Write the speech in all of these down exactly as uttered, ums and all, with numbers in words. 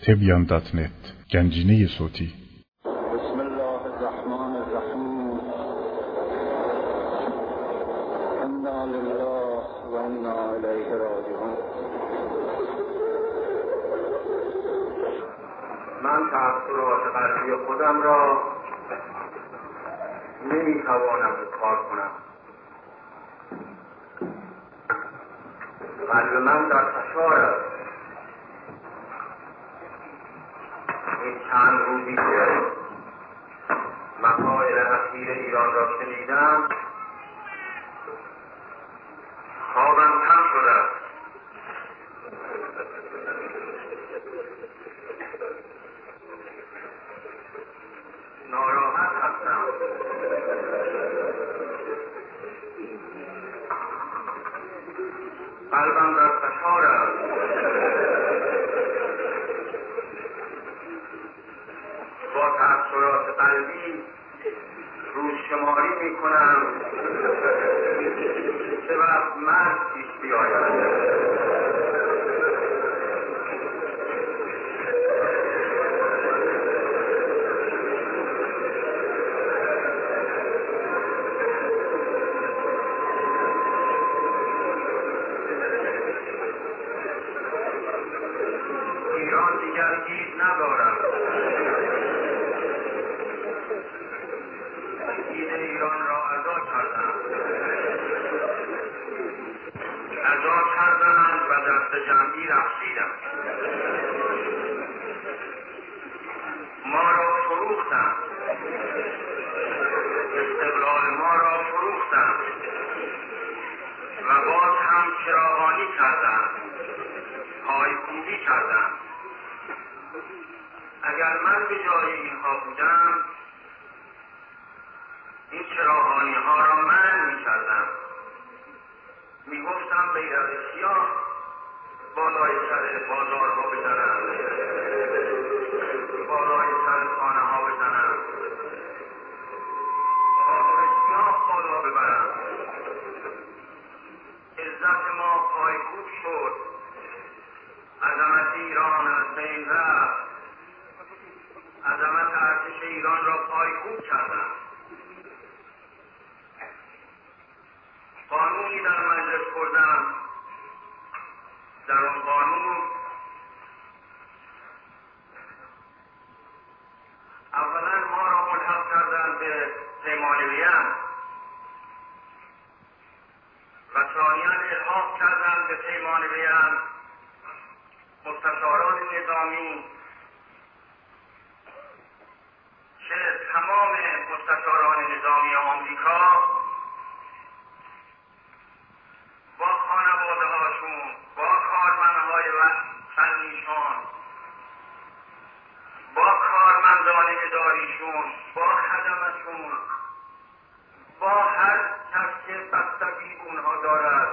تبیان دات نت گنجینه صوتی. بسم الله الرحمن الرحیم. انا لله و انا الیه راجعون. من تأثیرات قلبی خودم را نمیتوانم اظهار کنم. قلب من در فشار است. این چند روزی که مسائل اخیر ایران را شنیدم خوابم کم شده است. ناراحت هستم. قلبم در فشار است. با تأثیرات قلبی روزشماری می کنم که وقت مرگ پیش بیاید. ایران دیگر دید ندارد. دید ایران را عزا کردند عزا کردند و دست جمعی رقصیدند. ما را فروختند. استقلال ما را فروختند و باز هم چراغانی کردند، پایکوبی کردند. اگر من به جای اینها بودم این چراغانی ها را منع می کردم. می گفتم بیرق سیاه بالای سر بازار ها بزنم، بالای سر خانه ها بزنم، بازار سیاه بالا ببرم. عزت ما پایکوب شد. عظمت ایران از بین رفت. عظمت ارتش ایران را پایکوب کردم. قانونی در مجلس بردم. در آن قانون اولا ما را ملحق کردند به پیمان وین و ثانیا الحاق کردند به پیمان وین مستشاران نظامی که تمام مستشاران نظامی آمریکا با خانواده هاشون، با کارمندهای فنیشون، با کارمندان اداریشون، با خدمتشون، با هر کس که بستگی به اونها دارد،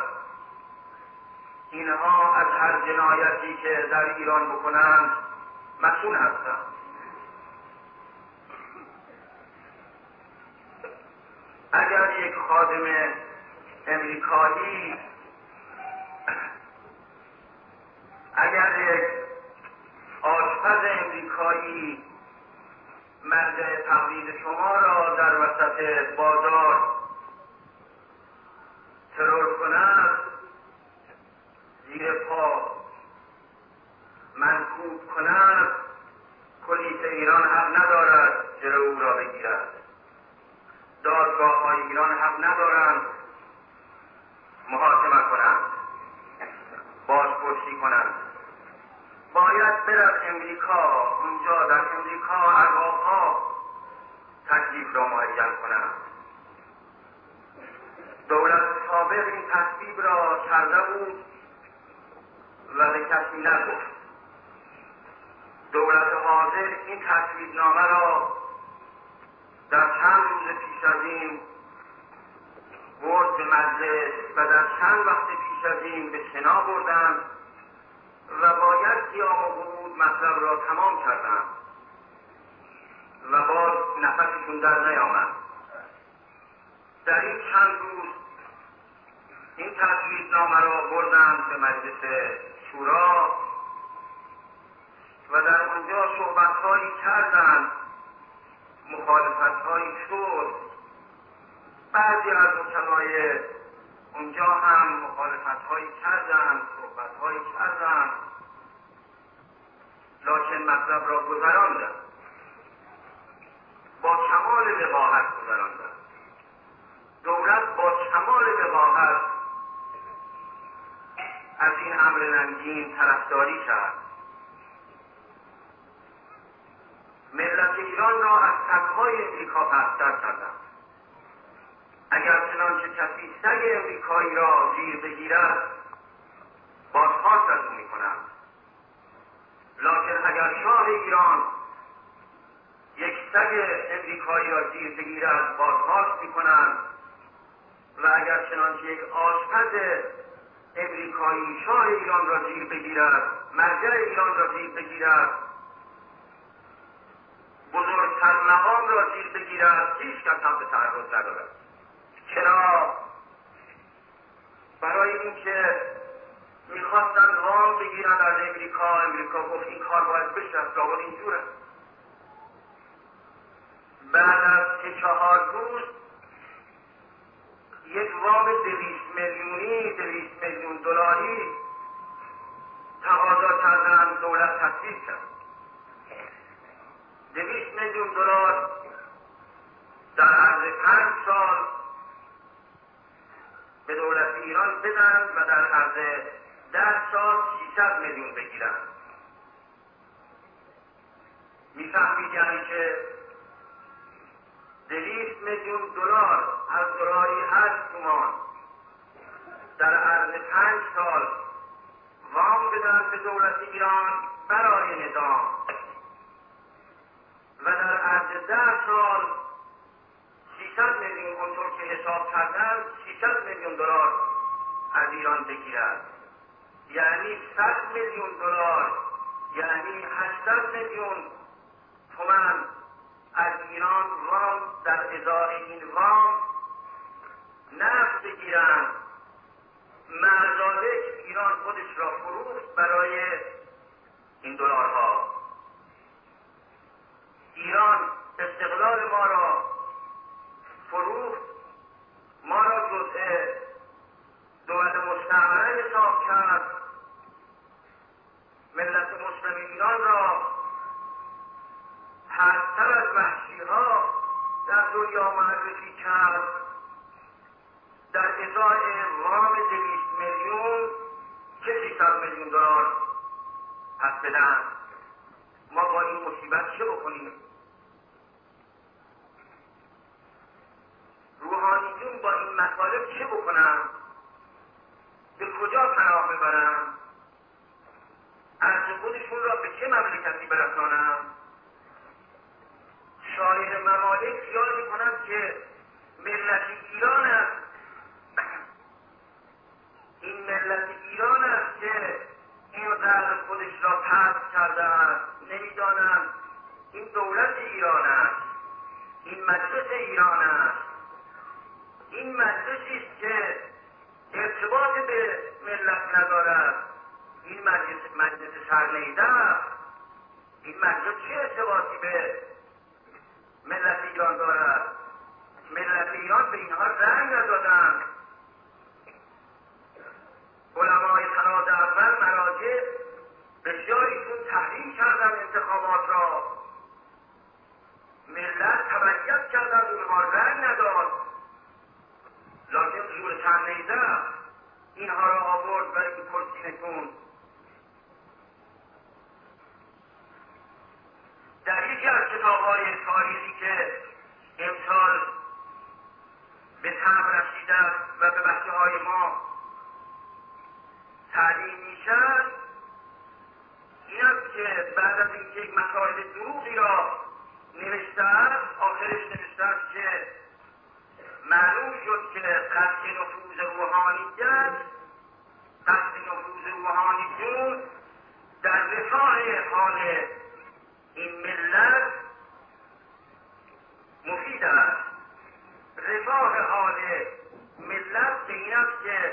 اینها از هر جنایتی که در ایران بکنند مسئول هستند. اگر یک خادم امریکایی اگر یک آشپز امریکایی مرجع تقلید شما را در وسط بازار ترور کند، زیر پا منکوب کند، پلیس ایران حق ندارد جلو او را بگیرد. دادگاه های ایران حق ندارند محاکمه کنند، بازپرسی کنند. باید برد امریکا. اونجا در امریکا ارباب‌ها تکلیف را معین کنند. دولت سابق این تصویب را کرده بود و به کسی نگفت. دولت حاضر این تصویبنامه را در چند روز پیش از این برد به مجلس و در چند وقت پیش از این به سنا بردند و باید قیام و قعود مطلب را تمام کردند و باز نفسشون در نیامد. در این چند روز این تصویبنامه را بردند به مجلس شورا و در اونجا صحبت‌هایی کردند، مخالفت‌هایی شد. بعضی از حکمای اونجا هم مخالفت‌هایی کردند، صحبت‌هایی کردند، لکن مطلب را گذراندند، با کمال وقاحت گذراندند. دولت با کمال وقاحت از این امر ننگین طرفداری کرد. ملت ایران را از سگ‌های امریکا پست‌تر کردند. اگر چنانچه کسی سگ امریکایی را زیر بگیرد، بازخواست از او می‌کنند. لکن اگر شاه ایران یک سگ امریکایی را زیر بگیرد، بازخواست می‌کنند. و اگر چنانچه یک آشپز امریکایی شاه ایران را زیر بگیرد، مرجع ایران را زیر بگیرد، بزرگتر مقام را زیر بگیرد، هیچ کس هم به تعرض ندارد. چرا؟ برای اینکه میخواستن وام بگیرن از امریکا. امریکا گفت این کار باید بشه، لابد اینجور است. بعد از سه چهار روز یک وام دویست میلیونی دویست میلیون دلاری تقاضا کردن، دولت تصویب کرد. دویست میلیون دلار در عرض پنج سال به دولت ایران بدن و در عرض ده سال سیصد میلیون بگیرن. میفهمید یعنی که دویست میلیون دلار از دلاری هشت تومان در عرض پنج سال وام بدن به دولت ایران برای نظام و در عرض ده سال سیصد میلیون اونطور که حساب کردن سیصد میلیون دلار از ایران بگیرد. یعنی صد میلیون دلار، یعنی هشتصد میلیون تومان از ایران وام در ازای این وام نفت بگیرن. معذالک ایران خودش را فروخت برای این دلارها. ایران استقلال ما را فروخت، ما را جزء دولت مستعمره حساب کرد، ملت مسلم ایران را پست‌تر از وحشی‌ها در دنیا معرفی کرد. در ازای وام دویست میلیون که سیصد میلیون دلار پس بدن. ما با این مصیبت چه بکنیم؟ روحانیون با این مطالب چه بکنن؟ به کجا پناه ببرن؟ ارض خودشون را به چه مملکتی برسانن؟ شاعر ممالک خیال میکنن که ملت ایران است، این ملت ایران است که اینقدر خودش را پست کرده است. نمیدانند این دولت ایران است، این مجلس ایران است. این مجلسی است که ارتباط به ملت ندارد. این مجلس مجلس سرنیده است. این مجلس چه ارتباطی به ملت ایران دارد؟ ملت ایران به اینها رنگ ندادند. علمای تراز اول مراجع بسیاریشون تحریم کردن انتخابات را. ملت تبعیت کردن، اونها رنگ نداد. لکن زور سرنیده اینها را آورد برای این کرسی نشون. در یکی از کتاب‌های تاریخی که امسال به طبع رسیده و به بچه‌های ما تعلیم میشد، این است که بعد از اینکه یک مسائل دروغی را نوشته است، آخرش نوشته است که معلوم شد که قصد نفوذ روحانیت، قصد نفوذ روحانیون در رفاه حال این ملت مفید است. رفاه حال ملت به این است که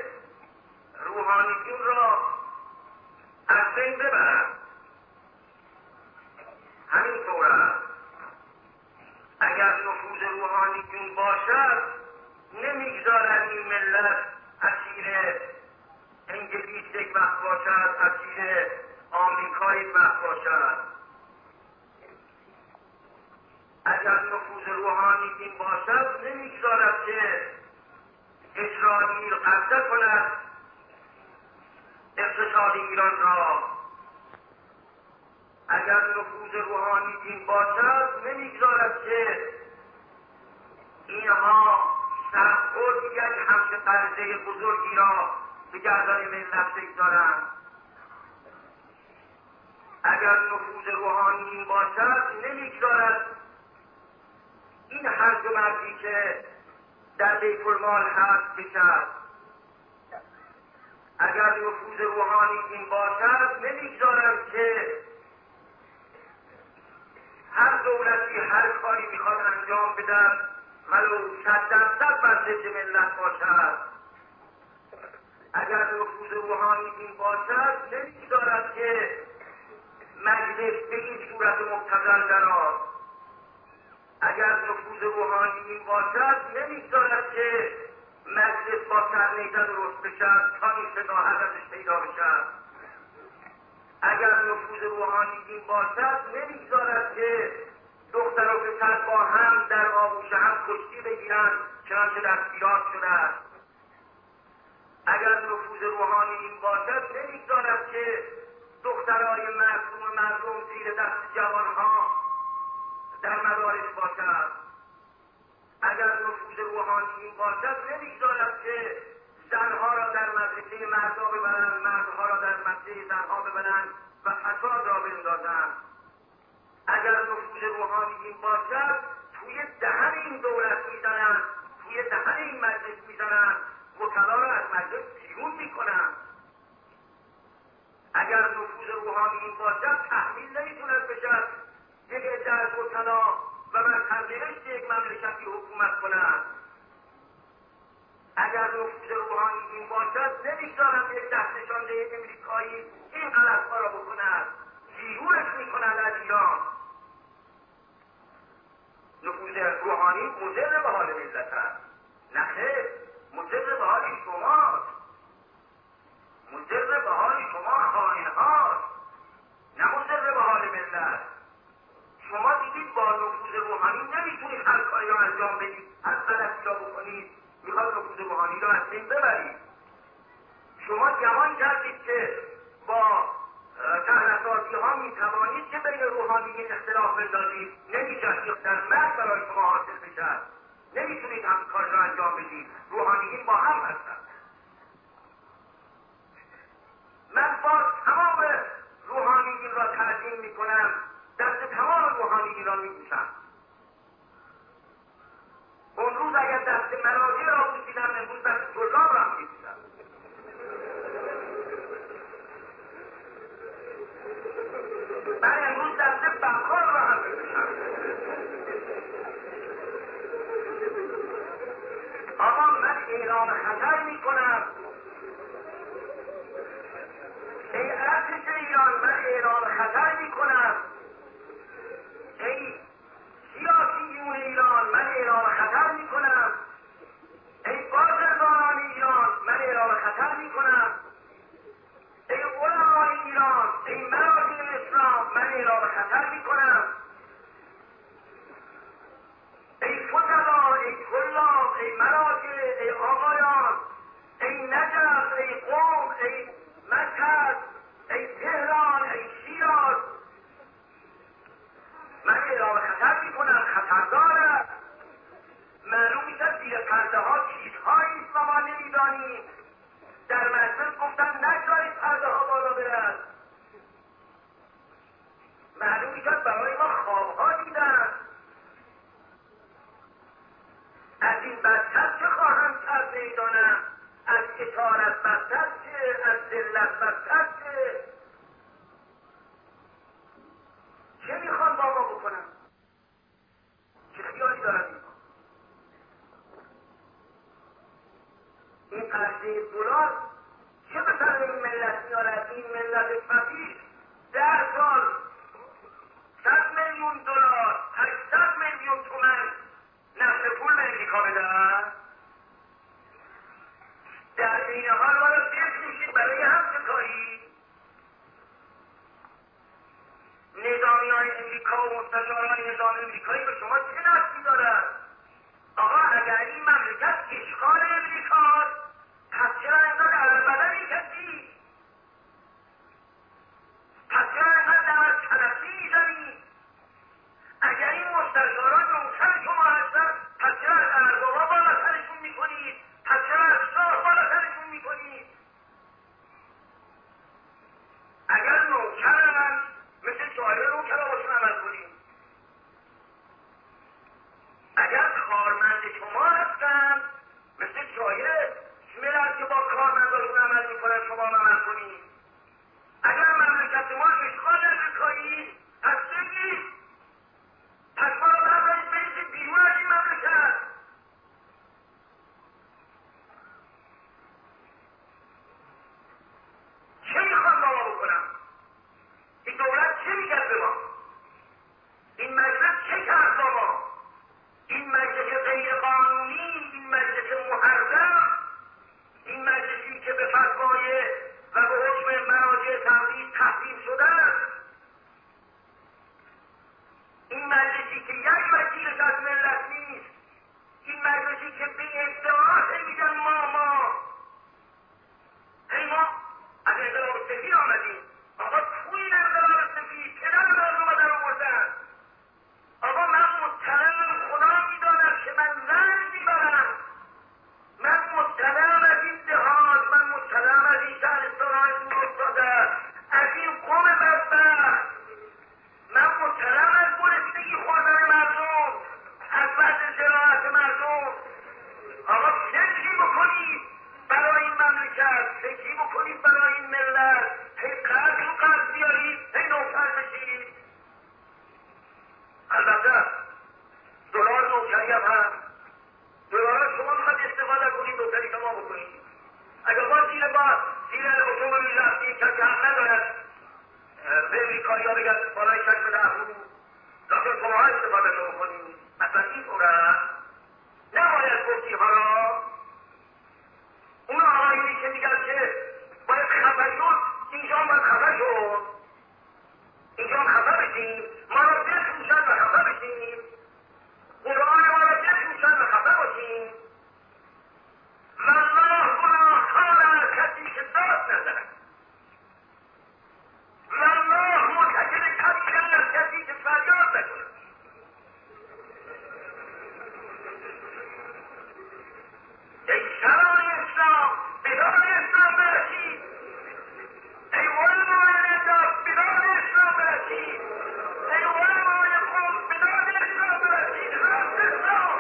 روحانیون را از بین ببرند. جون باشد نمیگذارد این ملت اسیر انگلیس یک وقت باشد، اسیر آمریکا یک وقت باشد. اگر نفوذ روحانی دین باشد نمیگذارد که اسرائیل قبضه کند اقتصاد ایران را. اگر نفوذ روحانی دین باشد نمیگذارد که اینها سرخورد یک همچه قرضه بزرگی را به گردن ملت بگذارند. اگر نفوذ روحانی دین باشد نمیگذارد این هرج و مرجی که در بیت المال هست بشد. اگر نفوذ روحانی دین باشد نمیگذارند که هر دولتی هر کاری میخواد انجام بدن ولو صد درصد بر ضد ملت باشد. اگر نفوذ روحانی دین باشد نمیگذارد که مجلس به این صورت مبتذل درآد. اگر نفوذ روحانی دین باشد نمیگذارد که مجلس با سرنیزه درست بشد تا این صداحت ازش پیدا بشد. اگر نفوذ روحانی دین باشد نمیگذارد که دختر و پسر با هم در آغوش هم کشتی بگیرند چنانچه در ایران شده است. اگر نفوذ روحانی دین باشد نمیگذارد که دخترای معصوم مردم زیر دست جوانها در مدارس باشد. اگر نفوذ روحانی دین باشد نمیگذارد که زنها را در مدرسه مردا ببرند، مردها را در مدرسه زنها ببرند و فساد را بندازند. اگر نفوذ روحانی دین باشد توی دهن این دولت میزنند، توی دهن این مجلس میزنند، وکلا را از مجلس بیرون میکنند. اگر نفوذ روحانی دین باشد تحمیل نمیتوند بشد یک عده از وکلا و بر سرنوشت یک مملکتی حکومت کنند. اگر نفوذ روحانی دین باشد نمیگذارند یک دست نشانده امریکایی این غلطها را بکند، بیرونش میکند از ایران. نفوذ روحانی مضر به حال ملت است. نه خیر، مضر به حال شماست، مضر به حال شما خائن‌هاست، نه مضر به حال ملت. شما دیدید با نفوذ روحانی نمیتونید هر کاری را انجام بدید، هر غلطی را بکنید، میخواد نفوذ روحانی را از بین ببرید. شما گمان کردید که با تحرکاتی ها میتوانید که بین روحانیین اختلاف بندازید، نمیشه در مرد برای شما حاصل بشد. نمیتونید هم کار را انجام بدید. روحانیین با هم هستند. من باز تمام روحانیین را تعظیم میکنم، دست تمام روحانیین را میبوسم. اون روز اگر دست مراجع را بوسیدم، امروز دست طلاب را میبوسم. من امروز دست بخار را هم میبوسم. آقا من اعلام خطر میکنم، ای ارتش ایران من اعلام خطر میکنم، ای سیاسیون ایران من اعلام خطر میکنم، ای بازرگانان ایران من اعلام خطر میکنم، ای علمای ایران، ای مراجع اسلام من اعلام خطر میکنم، ای فضلا، ای طلاب، ای مراجع، ای آقایان، ای نجف، ای قم، ای مشهد، ای تهران، ای شیراز، من اعلام خطر میکنم. خطردار است. معلوم میشد زیر پرده ها چیزهایی است و ما نمیدانیم. در مجلس گفتن نگذارید پرده ها بالا برد. معلوم میشد برای ما خوابها دیدن. از این بدتر چه خواهند کرد میدانم؟ از اشارت بدتر چه؟ از ذلت بدتر چه؟ چه میخوان با ما بکنن؟ چه خیالی دارن این؟ این قرضه دلار چه مثلا این ملت میارد؟ این ملت فقیر ده سال صد میلیون دلار هشتصد میلیون تومن نقد پول به امریکا و مستشاران نظام امریکایی به شما چه دستی دارد؟ آقا اگر این مملکت اشغال امریکاست پس چرا اینقدر عربدنی کسی؟ پس چرا اینقدر دمت کلفی میزنی؟ اگر این مستشاران نوکر شما هستن پس چرا از اربابا بالاترشون میکنید؟ پس چرا از شاه بالاترشون میکنید؟ اگر نوکر من مثل سایر نوکرها باشون عمل کنید، اگر کارمند شما هستن مثل سایر ملل که با کارمنداشون عمل میکنن شما هم عمل کنید. اگر مملکت ما اشغال امریکایی پس بگید، پس ما رو بردارید برید بیرون از این مملکت. چه میخوان با ما بکنم؟ این دولت چه میگه به ما؟ این مجلس چه کرد با ما؟ این مجلس غیر قانونی، این مجلس محرم، این مجلسی که به فتوای و به حکم مراجع تقلید تحریم شده است، این مجلسی که یک وکیلش از ملت نیست، این مجلسی که به ادعا میگن ما ما هی ما از انقلاب سفید آمدیم. آقا توی این انقلاب سفید پدر مردم رو در آوردن. آقا من مطلعم، خدا میداند که من زنگ میبرم، من مطلعم از این دهات، من مطلعم از این شهرستانهای دور افتاده، از این قوم بدبخت، من مطلعم از گرسنگی خوردن مردم، از وضع زراعت مردم. آقا فکری بکنید برای این مملکت، فکری بکنید برای این ملت، هی قرض رو قرض بیارید، هی نوکر بشید. البته دلار نوکری هم هست، دلار شما میخواد استفاده کنید، نوکری شما بکنید. اگر ما زیر با زیر اتومبیل رفتیم کسی حق ندارد به امریکایی ها بگن بالای شکل دهو داخل شما ها استفاده شما کنید. مثلا این طوره نباید گفتی ها را اون آقایونی که میگن که باید خفه شد، اینجا هم باید خفه شد، اینجا هم خفه بشیم، ما را بفروشن و خفه بشیم، قرآن ما را بفروشن و خفه باشیم. والله گناهکار از کسی که داد نزند، والله مرتکب کبیره از کسی که فریاد نکند. ای سران اسلام بدان اسلام برسید، ای علمای نجات بدان اسلام برسید، ای علمای قوم بدان اسلام برسید. راست اسلام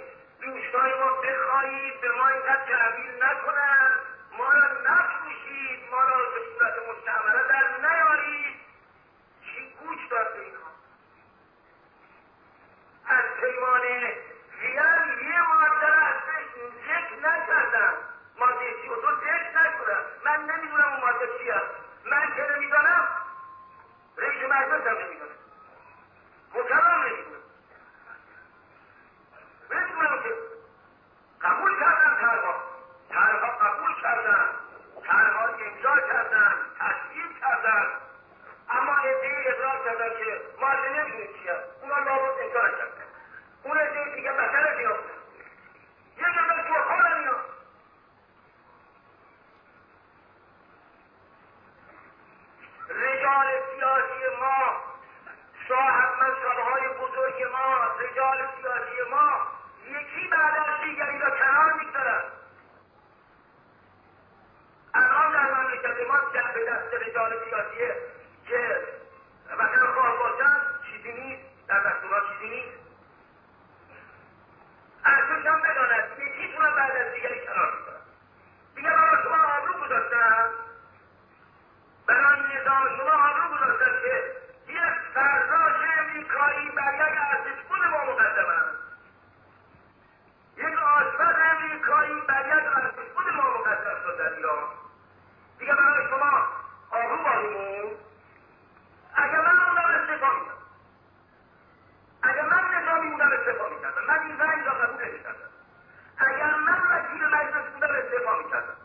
تحویل نکنن، ما را نفروشید. خودش هم نمیدونه، مطلع نمیدونه. بدونم که قبول کردن طرحها، طرحها قبول کردن، طرحها امضا کردن، تصویب کردن، اما عده‌ای اقرار کردن که ما اصلا نمیدونیم چیه، اونا لابد انکار کردن. اون عده‌ای دیگه بدتر اینا بودن، یه قدر جرخانن اینا. رجال سیاسی ما، صاحب منصب‌های بزرگ ما، رجال سیاسی ما یکی بعد از دیگری را کنار می‌گذارند. الان در مملکت ما دست به دست رجال سیاسیه که وطن خواه باشن چیزی نیست، در دستورها چیزی نیست. ارزش هم بداند یکیتون هم بعد از دیگری کنار می‌گذارند. دیگه برای شما آبرو گذاشتن، برای نظام شما آبرو گذاشتن که یک فرداش امریکایی بر یک ارزشمند ما مقدم است، یک آشپز امریکایی بر یک ارزشمند ما مقدم شد در ایران. دیگه برای شما آبرو باقی موند. اگر من بودم استعفا می‌کردم، اگر من نظامی بودم استعفا می‌کردم، من این رأی را قبول نمی‌کردم. اگر من وکیل مجلس بودم استعفا می‌کردم.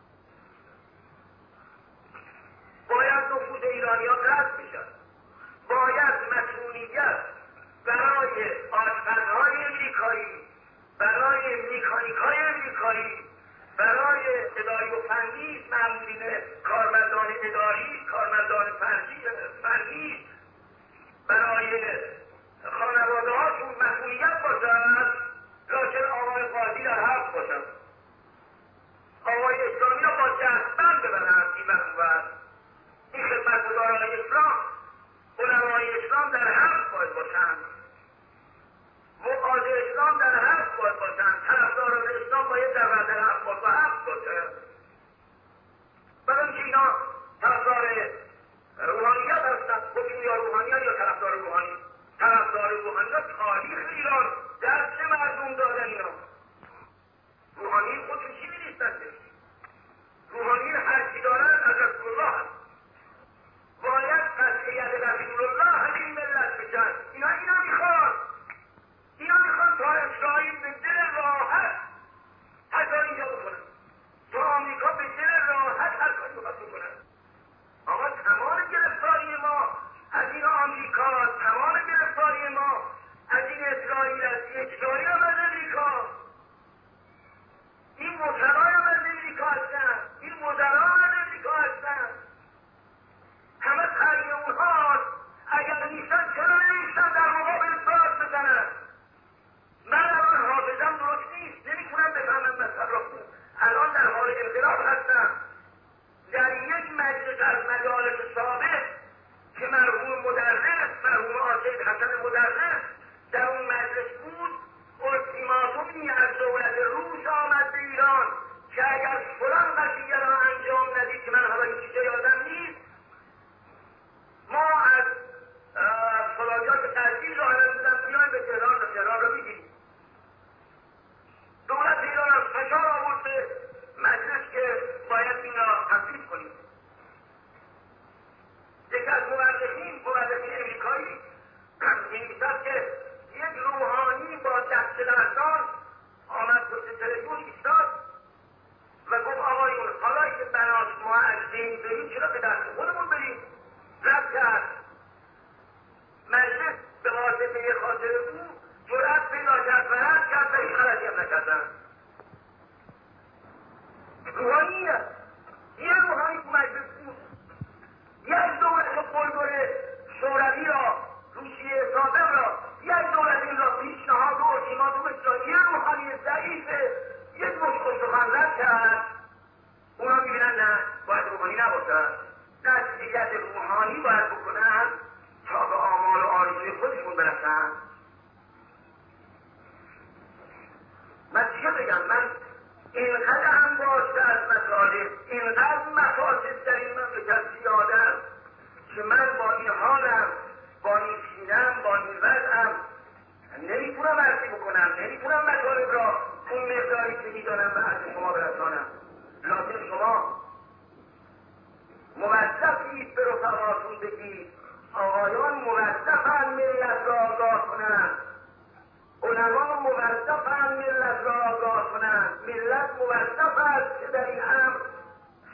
باید نفوذ ایرانیان رد بشد، باید مسئولیت برای آشپزهای امریکایی، برای مکانیک‌های امریکایی، برای اداری و فنی، مامورین کارمندان اداری، کارمندان فنی، برای خانواده هاشون مسئولیت باشد، لکن آقای قاضی در حق باشد، آقای اسلامی را با دستبند ببرند. این مسئولیت، این خدمتگزاران اسلام، علمای اسلام در حق باید باشند، وقاض اسلام در حق باید باشند، طرفداران اسلام باید در وضع حق باید و حق باشند. بدون که اینا طرفدار روحانیت هستند، خودشون یا روحانیت یا طرفدار روحانی. طرفدار روحانیت تاریخ ایران در چه مردم دادن اینا؟ روحانی خودشون چیزی نیستند. روحانی هر چی دارن از رسول الله هست. باید قطعیت رسول الله همین ملت بشن. اینا اینا میخوان اینا میخوان تا اسرائیل به دل راحت هر کار اینجا بکنن، تا آمریکا به دل راحت هر کاری بخواد بکنن. آقا تمام گرفتاری ما از این آمریکا، تمام گرفتاری ما از این اسرائیل است. اسرائیل هم از امریکا، این وزرای هم از امریکا هستن، این وزرا هم از امریکا هستن. همه خرید اونهاست. اگر نیستن چرا نمیستن در مقابل ساعت بزنن؟ من الان حافظم درست نیست، نمیتونم بفهمم مطلب را. الان در حال انقلاب هستم. در یک مجلس از مجالس سابق که مرحوم مدرس، مرحوم آسید حسن مدرس در اون مجلس بود، التیماتومی از دولت روس آمد به ایران که اگر فلان قضیه را انجام ندید، که من حالا این چیزا یادم نیست، ما از فلاجات تحصیل را هنوزم بیایم به تهران و تهران را میگیریم. دولت ایران از فشار آورده مجلس که باید این را تصویب کنیم. یکی از مورخین، مورخین امریکایی می‌نویسد که یک روحانی با دست لرزان آمد پشت تلفن ایستاد و گفت آقایون حالا که بناس ما از دین بریم چرا به دست خودمون بریم؟ رد کرد. مجلس به واسطه خاطر او جرأت پیدا کرد و رد کرد و هیچ غلطی هم نکردن. روحانیه، یه روحانی تو مجلس بود، یک دولت قلدر شوروی را، روسیه سابق را، یک دولت این را پیشنهاد و التیماتومش را یه روحانی ضعیفه یک مشت سخن رد کرد. اونا میبینن نه، باید روحانی نباشد، نتیجت روحانی باید بکنن تا به آمال و آرزوی خودشون برسن. من چیه بگم؟ من اینقدر هم باشته از مطالب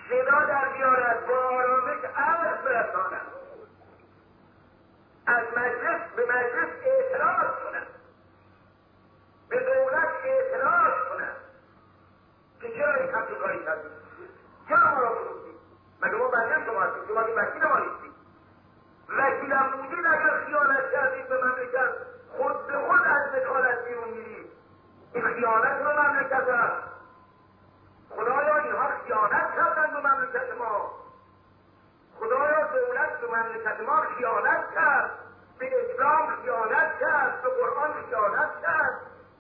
صدا در بیارد، با آرامش عرض برساند، از مجلس به مجلس اعتراض کند، به دولت اعتراض کند که چرا این همچون کاری کردید، چرا ما را فروختید، مگه ما بنده شما هستیم، شما که وکیل ما نیستید، وکیلم بودید اگر خیانت کردید به مملکت خود به خود از وکالت بیرون میرید. این خیانت به مملکت است. خدایا اینها خیانت کردن به مملکت ما، خدایا دولت به مملکت ما خیانت کرد، به اسلام خیانت کرد، به قرآن خیانت کرد.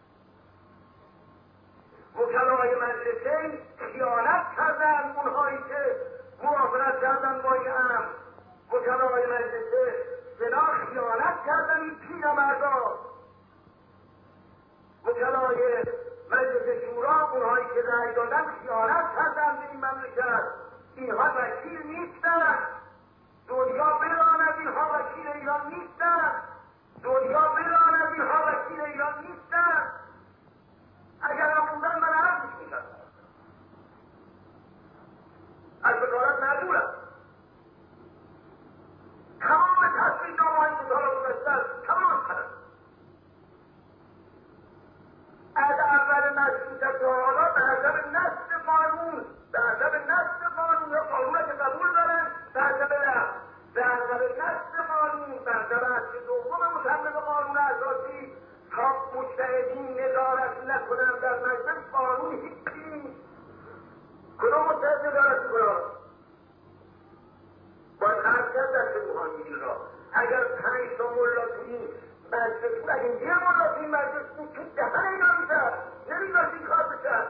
وکلای مجلسین خیانت کردن، اونهایی که موافقت کردن با این امر. وکلای مجلس سنا خیانت کردن، این پیرمردا. وکلای مجلس شورا، اونهایی که رأی دادن خیانت کردن به این مملکت. اینها وکیل نیستن، دنیا براند اینها وکیل ایران نیستن، دنیا براند اینها وکیل ایران نیستن. اگر هم بودن من عرضش میکردم، از وکالت معذورم. تمام تصویر نامه‌های مطالعه گذشته تمام کنم. از اول مشروطیت تا حالا به حسب نص قانون، به حسب نص قانون یا قانون که قبول دارن، به حسب لفظ، به حسب نص قانون، به حسب اصل دوم مصوب قانون اساسی، تا مجتهدین نظارت نکنن در مجلس قانون هیچی نیست. کدوم مجتهد نظارت میکنن؟ باید خرج کرد دست روحانیین را. اگر پنج تا ملا توی مجلس بود، اگر یه ملا توی مجلس بود که دهن اینا میکرد، نمیداشت این کار بکرد.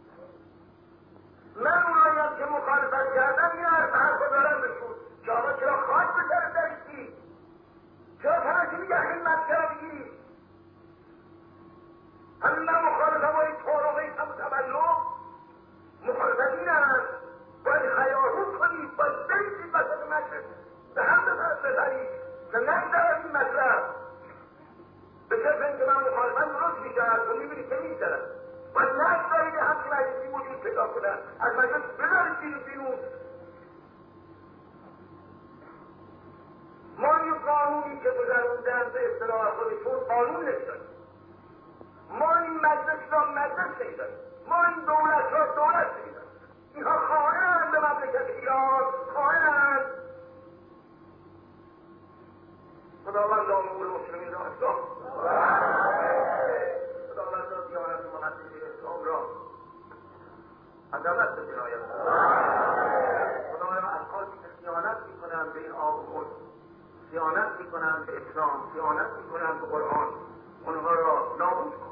من اونایی هم که مخالفت کردن یه حرف حرف دارم بشون که آقا چرا خاک بسرد دریستی؟ چرا تنشی میگه همت کرا بگیری؟ همین من مخالفم با این طارق ایسم تبلغ مخالفت این هم باید خیارون کنید، باید بریزید وسط مجلس به هم ببرید که نگذرد این مطلب. به صرف اینکه من مخالفت درست میشد و میبینی که میگذرد، باید نگذارید همچی مجلسی وجود پیدا کنن، از مجلس بذارید بیرون بیرون. ما این قانونی که گذروندن به اصطلاح خودشون قانون نمیداریم، ما این مجلس را مجلس نمیداریم، ما این دولت را دولت نمیداریم. اینها خائنند به مملکت ایران، خائنند. خداوند امور مسلمین را اصلاح، خداوند را دیانت مقدس اسلام را عظمت به جنایت، خداوند اشخاصی که خیانت میکنند به این آب خود، خیانت میکنند به اسلام، خیانت میکنند به قرآن، اونها را نابود